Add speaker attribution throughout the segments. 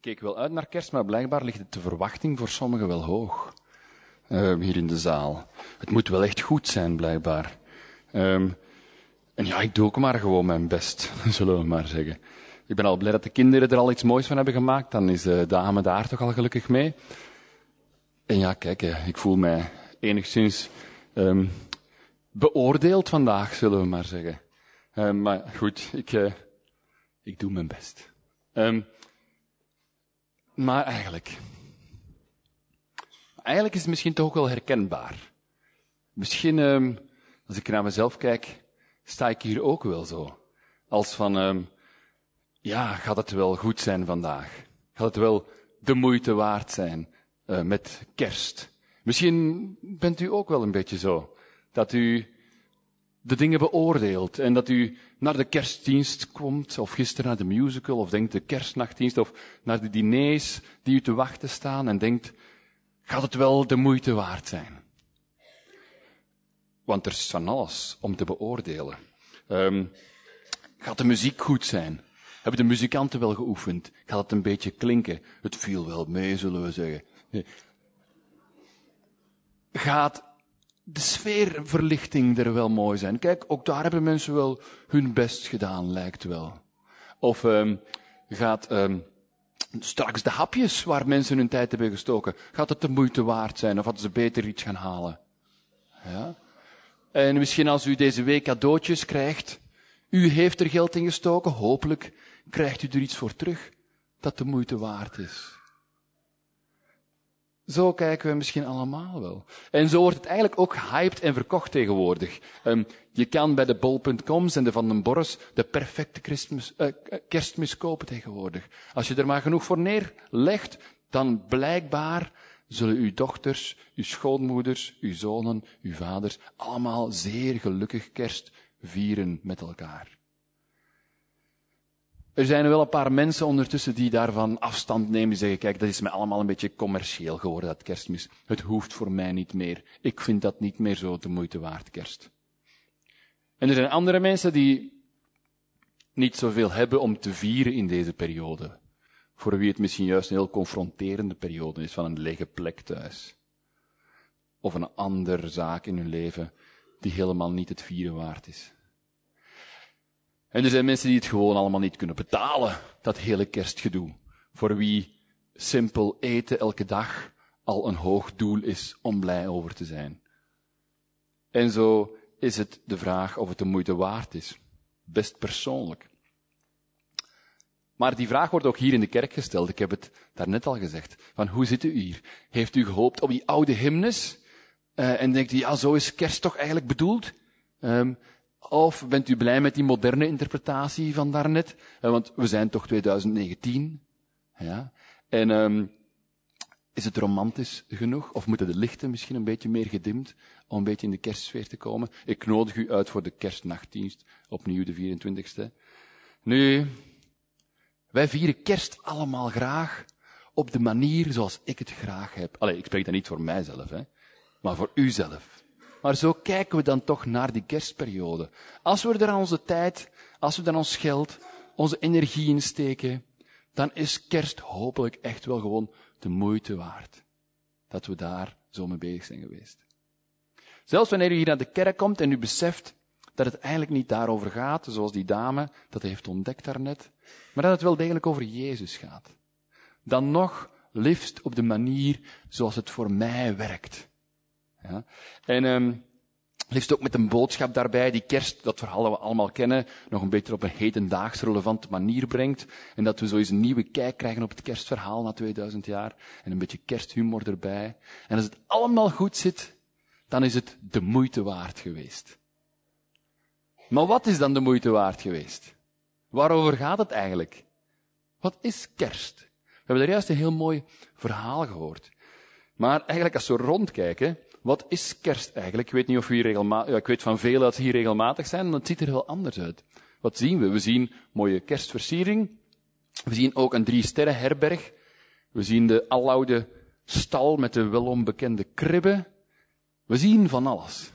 Speaker 1: keek wel uit naar kerst, maar blijkbaar ligt de verwachting voor sommigen wel hoog. Hier in de zaal. Het moet wel echt goed zijn, blijkbaar. En ja, ik doe ook maar gewoon mijn best, zullen we maar zeggen. Ik ben al blij dat de kinderen er al iets moois van hebben gemaakt. Dan is de dame daar toch al gelukkig mee. En ja, kijk, ik voel mij enigszins beoordeeld vandaag, zullen we maar zeggen. Maar goed, ik doe mijn best. Maar eigenlijk is het misschien toch ook wel herkenbaar. Misschien, als ik naar mezelf kijk, sta ik hier ook wel zo. Als van, ja, gaat het wel goed zijn vandaag? Gaat het wel de moeite waard zijn met kerst? Misschien bent u ook wel een beetje zo. Dat u de dingen beoordeelt en dat u naar de kerstdienst komt, of gisteren naar de musical, of denkt de kerstnachtdienst, of naar de diners die u te wachten staan en denkt, gaat het wel de moeite waard zijn? Want er is van alles om te beoordelen. Gaat de muziek goed zijn? Hebben de muzikanten wel geoefend? Gaat het een beetje klinken? Het viel wel mee, zullen we zeggen. Gaat de sfeerverlichting er wel mooi zijn? Kijk, ook daar hebben mensen wel hun best gedaan, lijkt wel. Of gaat straks de hapjes waar mensen hun tijd hebben gestoken, gaat het de moeite waard zijn? Of hadden ze beter iets gaan halen? Ja? En misschien als u deze week cadeautjes krijgt, u heeft er geld in gestoken, hopelijk krijgt u er iets voor terug dat de moeite waard is. Zo kijken we misschien allemaal wel. En zo wordt het eigenlijk ook gehyped en verkocht tegenwoordig. Je kan bij de bol.coms en de Van den Borres de perfecte kerstmis kopen tegenwoordig. Als je er maar genoeg voor neerlegt, dan blijkbaar zullen uw dochters, uw schoonmoeders, uw zonen, uw vaders allemaal zeer gelukkig kerst vieren met elkaar. Er zijn wel een paar mensen ondertussen die daarvan afstand nemen en zeggen, kijk, dat is mij allemaal een beetje commercieel geworden, dat kerstmis. Het hoeft voor mij niet meer. Ik vind dat niet meer zo de moeite waard, kerst. En er zijn andere mensen die niet zoveel hebben om te vieren in deze periode. Voor wie het misschien juist een heel confronterende periode is, van een lege plek thuis. Of een andere zaak in hun leven die helemaal niet het vieren waard is. En er zijn mensen die het gewoon allemaal niet kunnen betalen, dat hele kerstgedoe. Voor wie simpel eten elke dag al een hoog doel is om blij over te zijn. En zo is het de vraag of het de moeite waard is. Best persoonlijk. Maar die vraag wordt ook hier in de kerk gesteld. Ik heb het daarnet al gezegd. Van hoe zit u hier? Heeft u gehoopt op die oude hymnes? En denkt u, ja, zo is kerst toch eigenlijk bedoeld? Of bent u blij met die moderne interpretatie van daarnet? Want we zijn toch 2019. Ja. En is het romantisch genoeg? Of moeten de lichten misschien een beetje meer gedimd om een beetje in de kerstsfeer te komen? Ik nodig u uit voor de kerstnachtdienst, opnieuw de 24e. Nu, wij vieren kerst allemaal graag op de manier zoals ik het graag heb. Allee, ik spreek dat niet voor mijzelf, maar voor uzelf. Maar zo kijken we dan toch naar die kerstperiode. Als we er aan onze tijd, als we er ons geld, onze energie in steken, dan is kerst hopelijk echt wel gewoon de moeite waard. Dat we daar zo mee bezig zijn geweest. Zelfs wanneer u hier naar de kerk komt en u beseft dat het eigenlijk niet daarover gaat, zoals die dame dat heeft ontdekt daarnet, maar dat het wel degelijk over Jezus gaat. Dan nog liefst op de manier zoals het voor mij werkt. Ja. En liefst ook met een boodschap daarbij die kerst, dat verhaal dat we allemaal kennen, nog een beetje op een hedendaags relevante manier brengt. En dat we zo eens een nieuwe kijk krijgen op het kerstverhaal na 2000 jaar. En een beetje kersthumor erbij. En als het allemaal goed zit, dan is het de moeite waard geweest. Maar wat is dan de moeite waard geweest? Waarover gaat het eigenlijk? Wat is kerst? We hebben daar juist een heel mooi verhaal gehoord. Maar eigenlijk als we rondkijken, wat is kerst eigenlijk? Ik weet niet of u hier regelmatig, ik weet van velen dat ze hier regelmatig zijn, maar het ziet er heel anders uit. Wat zien we? We zien mooie kerstversiering. We zien ook een 3-sterren herberg. We zien de aloude stal met de welonbekende kribben. We zien van alles.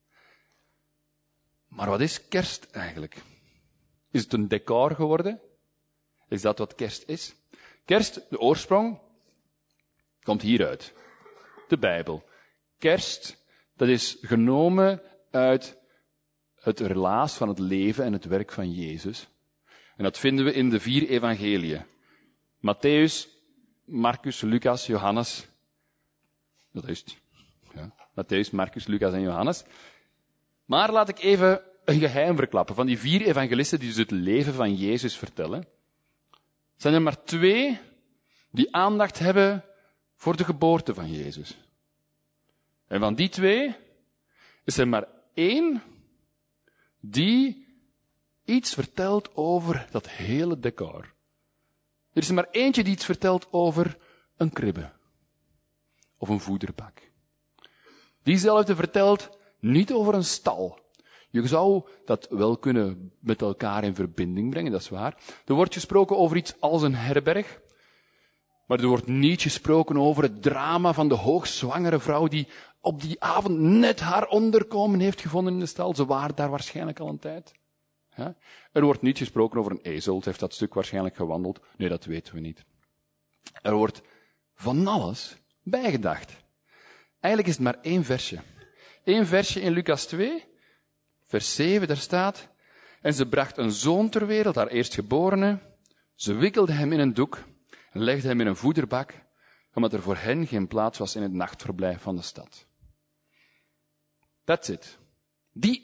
Speaker 1: Maar wat is kerst eigenlijk? Is het een decor geworden? Is dat wat kerst is? Kerst, de oorsprong, komt hieruit. De Bijbel. Kerst, dat is genomen uit het relaas van het leven en het werk van Jezus. En dat vinden we in de 4 evangeliën. Matthäus, Marcus, Lucas, Johannes. Dat is het. Ja. Matthäus, Marcus, Lucas en Johannes. Maar laat ik even een geheim verklappen. Van die 4 evangelisten die dus het leven van Jezus vertellen, zijn er maar 2 die aandacht hebben voor de geboorte van Jezus. En van die 2 is er maar 1 die iets vertelt over dat hele decor. Er is er maar eentje die iets vertelt over een kribbe. Of een voederbak. Diezelfde vertelt niet over een stal. Je zou dat wel kunnen met elkaar in verbinding brengen, dat is waar. Er wordt gesproken over iets als een herberg. Maar er wordt niet gesproken over het drama van de hoogzwangere vrouw die op die avond net haar onderkomen heeft gevonden in de stal. Ze waren daar waarschijnlijk al een tijd. Ja? Er wordt niet gesproken over een ezel. Ze heeft dat stuk waarschijnlijk gewandeld. Nee, dat weten we niet. Er wordt van alles bijgedacht. Eigenlijk is het maar 1 versje. 1 versje in Lucas 2, vers 7, daar staat: En ze bracht een zoon ter wereld, haar eerstgeborene. Ze wikkelde hem in een doek en legde hem in een voederbak, omdat er voor hen geen plaats was in het nachtverblijf van de stad. That's it. Die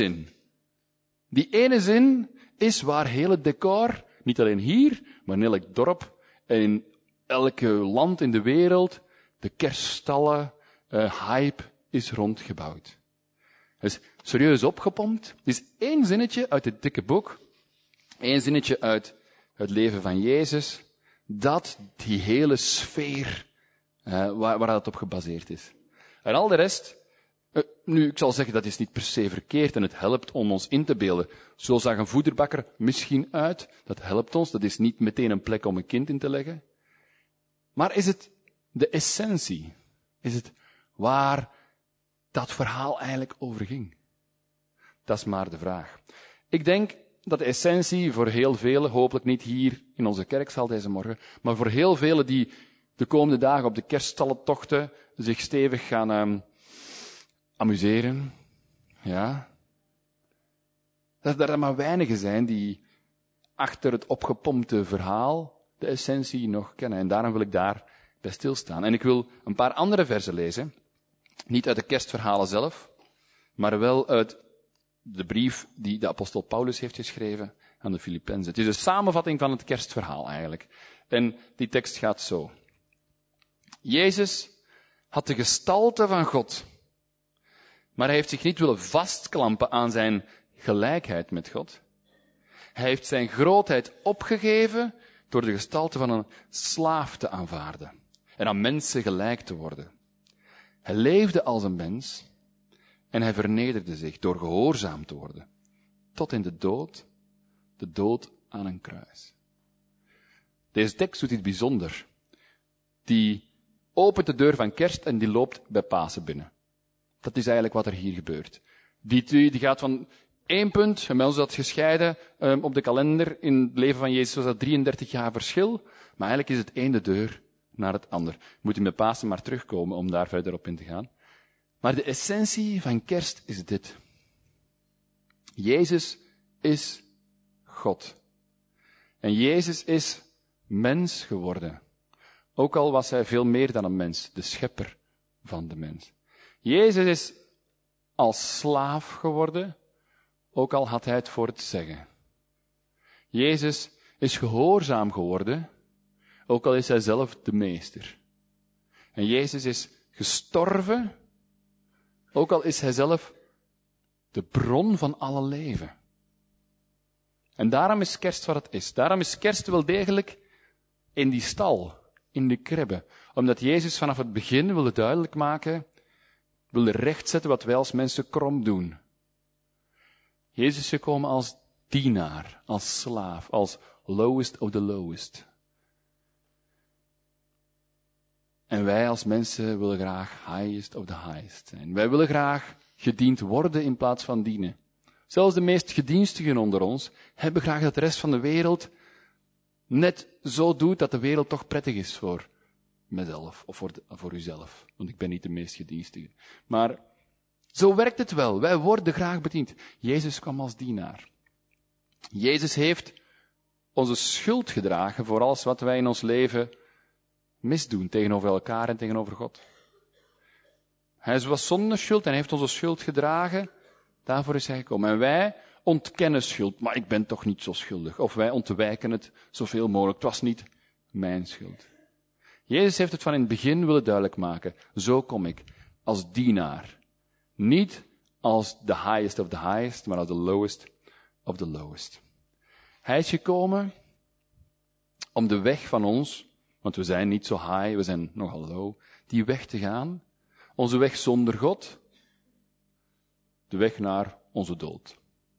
Speaker 1: ene zin is waar heel het decor, niet alleen hier, maar in elk dorp en in elk land in de wereld, de kerststallen, hype is rondgebouwd. Het is serieus opgepompt. Het is 1 zinnetje uit het dikke boek, 1 zinnetje uit het leven van Jezus, dat die hele sfeer, waar dat op gebaseerd is. En al de rest, nu, ik zal zeggen, dat is niet per se verkeerd en het helpt om ons in te beelden. Zo zag een voederbakker misschien uit. Dat helpt ons. Dat is niet meteen een plek om een kind in te leggen. Maar is het de essentie? Is het waar dat verhaal eigenlijk over ging? Dat is maar de vraag. Ik denk dat de essentie voor heel velen, hopelijk niet hier in onze kerkzaal deze morgen, maar voor heel velen die de komende dagen op de kerststallentochten zich stevig gaan amuseren, ja, dat er maar weinigen zijn die achter het opgepompte verhaal de essentie nog kennen. En daarom wil ik daar bij stilstaan. En ik wil een paar andere versen lezen. Niet uit de kerstverhalen zelf, maar wel uit de brief die de apostel Paulus heeft geschreven aan de Filippenzen. Het is een samenvatting van het kerstverhaal eigenlijk. En die tekst gaat zo. Jezus had de gestalte van God, maar hij heeft zich niet willen vastklampen aan zijn gelijkheid met God. Hij heeft zijn grootheid opgegeven door de gestalte van een slaaf te aanvaarden en aan mensen gelijk te worden. Hij leefde als een mens en hij vernederde zich door gehoorzaam te worden, tot in de dood aan een kruis. Deze tekst doet iets bijzonders. Die opent de deur van kerst en die loopt bij Pasen binnen. Dat is eigenlijk wat er hier gebeurt. Die gaat van 1 punt, en bij ons is dat gescheiden op de kalender. In het leven van Jezus was dat 33 jaar verschil, maar eigenlijk is het één de deur naar het ander. Moet u met Pasen maar terugkomen om daar verder op in te gaan. Maar de essentie van kerst is dit. Jezus is God. En Jezus is mens geworden. Ook al was hij veel meer dan een mens, de schepper van de mens. Jezus is als slaaf geworden, ook al had hij het voor het zeggen. Jezus is gehoorzaam geworden, ook al is hij zelf de meester. En Jezus is gestorven, ook al is hij zelf de bron van alle leven. En daarom is kerst wat het is. Daarom is kerst wel degelijk in die stal, in de kribbe. Omdat Jezus vanaf het begin wilde duidelijk maken, wilde rechtzetten wat wij als mensen krom doen. Jezus is gekomen als dienaar, als slaaf, als lowest of the lowest. En wij als mensen willen graag highest of the highest zijn. Wij willen graag gediend worden in plaats van dienen. Zelfs de meest gedienstigen onder ons hebben graag dat de rest van de wereld net zo doet dat de wereld toch prettig is voor mezelf of voor uzelf. Want ik ben niet de meest gedienstige. Maar zo werkt het wel. Wij worden graag bediend. Jezus kwam als dienaar. Jezus heeft onze schuld gedragen voor alles wat wij in ons leven misdoen tegenover elkaar en tegenover God. Hij was zonder schuld en heeft onze schuld gedragen. Daarvoor is hij gekomen. En wij ontkennen schuld, maar ik ben toch niet zo schuldig. Of wij ontwijken het zoveel mogelijk. Het was niet mijn schuld. Jezus heeft het van in het begin willen duidelijk maken. Zo kom ik, als dienaar. Niet als the highest of the highest, maar als the lowest of the lowest. Hij is gekomen om de weg van ons, want we zijn niet zo high, we zijn nogal low, die weg te gaan. Onze weg zonder God. De weg naar onze dood.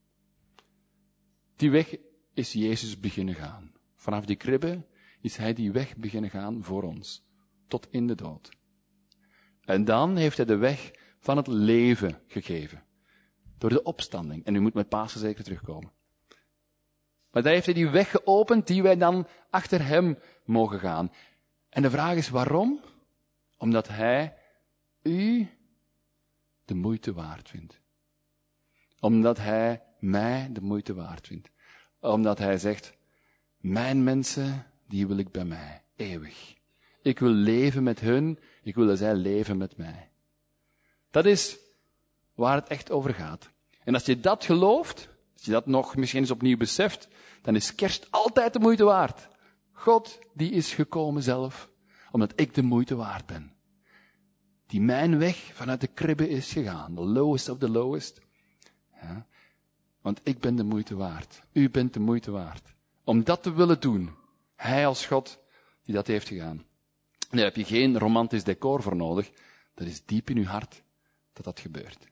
Speaker 1: Die weg is Jezus beginnen gaan. Vanaf die kribbe is hij die weg beginnen gaan voor ons. Tot in de dood. En dan heeft hij de weg van het leven gegeven. Door de opstanding. En u moet met Pasen zeker terugkomen. Maar daar heeft hij die weg geopend die wij dan achter hem mogen gaan. En de vraag is waarom? Omdat hij u de moeite waard vindt. Omdat hij mij de moeite waard vindt. Omdat hij zegt, mijn mensen, die wil ik bij mij, eeuwig. Ik wil leven met hun, ik wil dat zij leven met mij. Dat is waar het echt over gaat. En als je dat gelooft, als je dat nog misschien eens opnieuw beseft, dan is kerst altijd de moeite waard. God, die is gekomen zelf, omdat ik de moeite waard ben. Die mijn weg vanuit de kribbe is gegaan. The lowest of the lowest. Ja, want ik ben de moeite waard. U bent de moeite waard. Om dat te willen doen. Hij als God die dat heeft gedaan. En daar heb je geen romantisch decor voor nodig. Dat is diep in uw hart dat dat gebeurt.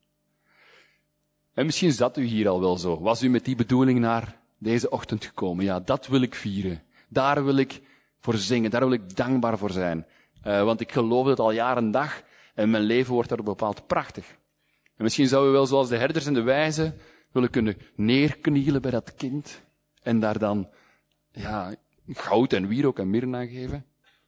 Speaker 1: En misschien zat u hier al wel zo. Was u met die bedoeling naar deze ochtend gekomen? Ja, dat wil ik vieren. Daar wil ik voor zingen. Daar wil ik dankbaar voor zijn. Want ik geloof het al jaar en dag. En mijn leven wordt daar bepaald prachtig. En misschien zou u wel zoals de herders en de wijzen willen kunnen neerknielen bij dat kind. En daar dan, ja, goud en wierook en mirren aan geven.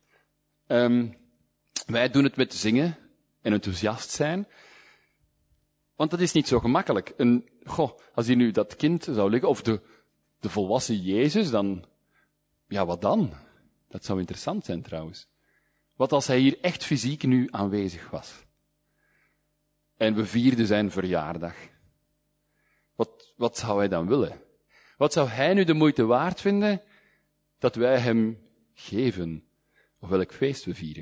Speaker 1: Wij doen het met zingen en enthousiast zijn. Want dat is niet zo gemakkelijk. Als hier nu dat kind zou liggen, of de volwassen Jezus, dan, ja, wat dan? Dat zou interessant zijn trouwens. Wat als hij hier echt fysiek nu aanwezig was? En we vierden zijn verjaardag. Wat zou hij dan willen? Wat zou hij nu de moeite waard vinden dat wij hem geven? Of welk feest we vieren?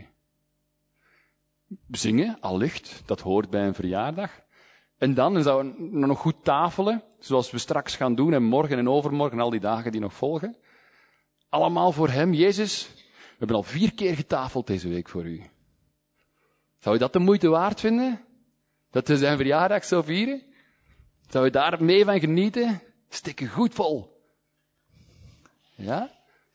Speaker 1: Zingen, allicht, dat hoort bij een verjaardag. En dan zouden we nog goed tafelen, zoals we straks gaan doen, en morgen en overmorgen, al die dagen die nog volgen. Allemaal voor hem. Jezus, we hebben al 4 keer getafeld deze week voor u. Zou je dat de moeite waard vinden? Dat we zijn verjaardag zo vieren? Zou je daar mee van genieten? Stikken goed vol. Ja?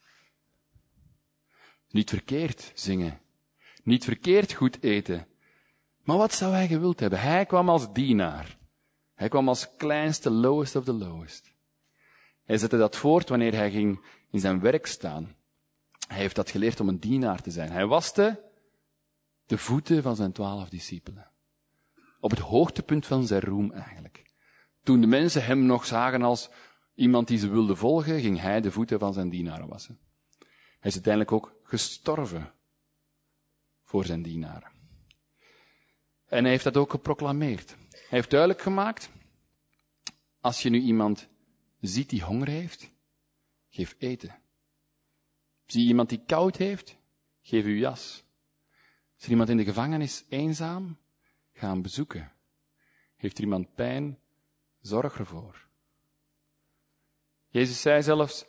Speaker 1: Niet verkeerd zingen. Niet verkeerd goed eten. Maar wat zou hij gewild hebben? Hij kwam als dienaar. Hij kwam als kleinste, lowest of the lowest. Hij zette dat voort wanneer hij ging in zijn werk staan. Hij heeft dat geleerd om een dienaar te zijn. Hij waste de voeten van zijn 12 discipelen. Op het hoogtepunt van zijn roem eigenlijk. Toen de mensen hem nog zagen als iemand die ze wilde volgen, ging hij de voeten van zijn dienaren wassen. Hij is uiteindelijk ook gestorven voor zijn dienaren. En hij heeft dat ook geproclameerd. Hij heeft duidelijk gemaakt, als je nu iemand ziet die honger heeft, geef eten. Zie je iemand die koud heeft, geef uw jas. Is er iemand in de gevangenis eenzaam, ga hem bezoeken. Heeft er iemand pijn, zorg ervoor. Jezus zei zelfs,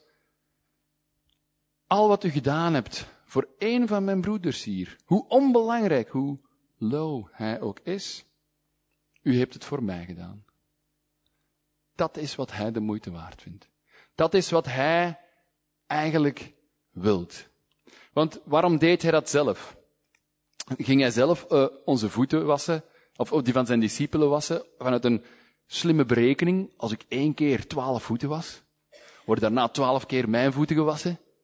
Speaker 1: al wat u gedaan hebt voor één van mijn broeders hier, hoe onbelangrijk, hoe low hij ook is, u hebt het voor mij gedaan. Dat is wat hij de moeite waard vindt. Dat is wat hij eigenlijk wilt. Want waarom deed hij dat zelf? Ging hij zelf onze voeten wassen, of die van zijn discipelen wassen, vanuit een slimme berekening, als ik 1 keer 12 voeten was, worden daarna 12 keer mijn voeten gewassen?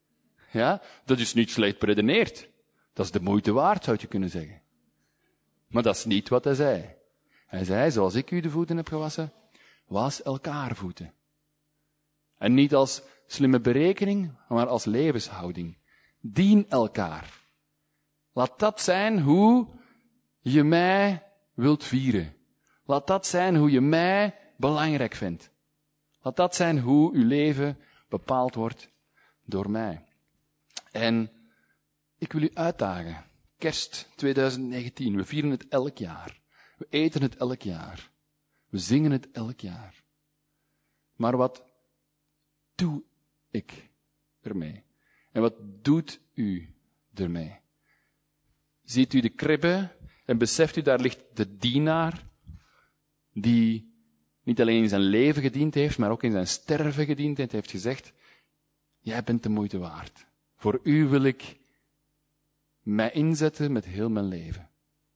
Speaker 1: Ja, dat is niet slecht beredeneerd. Dat is de moeite waard, zou je kunnen zeggen. Maar dat is niet wat hij zei. Hij zei, zoals ik u de voeten heb gewassen, was elkaar voeten. En niet als slimme berekening, maar als levenshouding. Dien elkaar. Laat dat zijn hoe je mij wilt vieren. Laat dat zijn hoe je mij belangrijk vindt. Laat dat zijn hoe uw leven bepaald wordt door mij. En ik wil u uitdagen. Kerst 2019. We vieren het elk jaar. We eten het elk jaar. We zingen het elk jaar. Maar wat doe ik ermee? En wat doet u ermee? Ziet u de kribbe en beseft u, daar ligt de dienaar die niet alleen in zijn leven gediend heeft, maar ook in zijn sterven gediend heeft, heeft gezegd, jij bent de moeite waard. Voor u wil ik mij inzetten met heel mijn leven.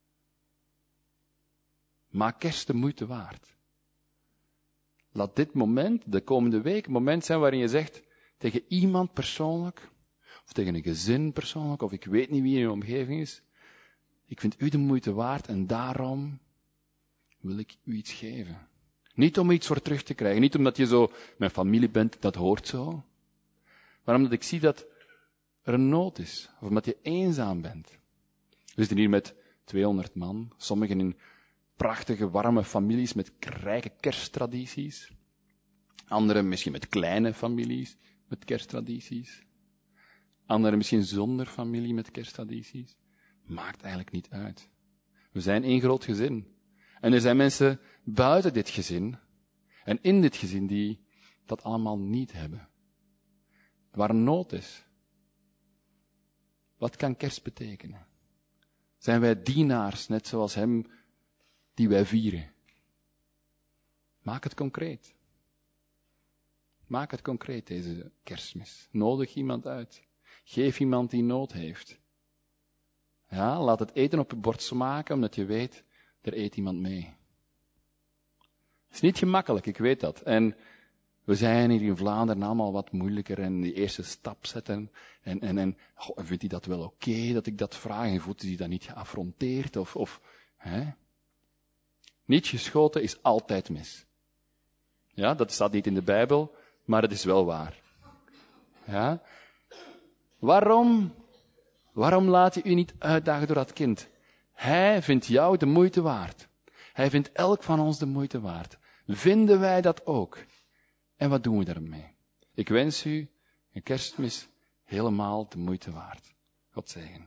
Speaker 1: Maak kerst de moeite waard. Laat dit moment, de komende week, een moment zijn waarin je zegt tegen iemand persoonlijk, of tegen een gezin persoonlijk, of ik weet niet wie in je omgeving is, ik vind u de moeite waard en daarom wil ik u iets geven. Niet om iets voor terug te krijgen, niet omdat je zo mijn familie bent, dat hoort zo, maar omdat ik zie dat er een nood is, of omdat je eenzaam bent. We zitten hier met 200 man, sommigen in prachtige, warme families met rijke kersttradities. Anderen misschien met kleine families met kersttradities. Anderen misschien zonder familie met kersttradities. Maakt eigenlijk niet uit. We zijn één groot gezin. En er zijn mensen buiten dit gezin en in dit gezin die dat allemaal niet hebben. Waar een nood is. Wat kan kerst betekenen? Zijn wij dienaars, net zoals hem, die wij vieren? Maak het concreet. Maak het concreet, deze kerstmis. Nodig iemand uit. Geef iemand die nood heeft. Ja, laat het eten op je bord smaken, omdat je weet, er eet iemand mee. Het is niet gemakkelijk, ik weet dat. En we zijn hier in Vlaanderen allemaal wat moeilijker en die eerste stap zetten. En vindt hij dat wel oké, dat ik dat vraag? En voelt hij dat niet geaffronteerd? Hè? Niet geschoten is altijd mis. Ja, dat staat niet in de Bijbel, maar het is wel waar. Ja? Waarom laat je u niet uitdagen door dat kind? Hij vindt jou de moeite waard. Hij vindt elk van ons de moeite waard. Vinden wij dat ook? En wat doen we daarmee? Ik wens u een kerstmis helemaal de moeite waard. God zegen.